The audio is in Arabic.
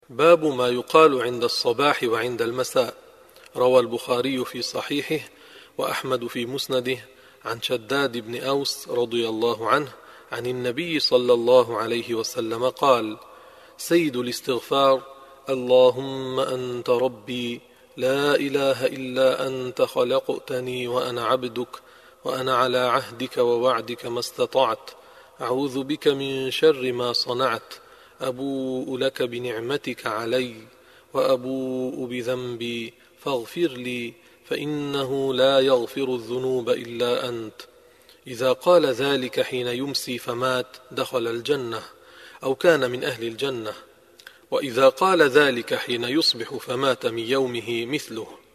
باب ما يقال عند الصباح وعند المساء. روى البخاري في صحيحه وأحمد في مسنده عن شداد بن أوس رضي الله عنه عن النبي صلى الله عليه وسلم قال: سيد الاستغفار: اللهم أنت ربي لا إله إلا أنت خلقتني وأنا عبدك وأنا على عهدك ووعدك ما استطعت، أعوذ بك من شر ما صنعت، أبوء لك بنعمتك علي وأبوء بذنبي فاغفر لي فإنه لا يغفر الذنوب إلا أنت. إذا قال ذلك حين يمسي فمات دخل الجنة أو كان من أهل الجنة، وإذا قال ذلك حين يصبح فمات من يومه مثله.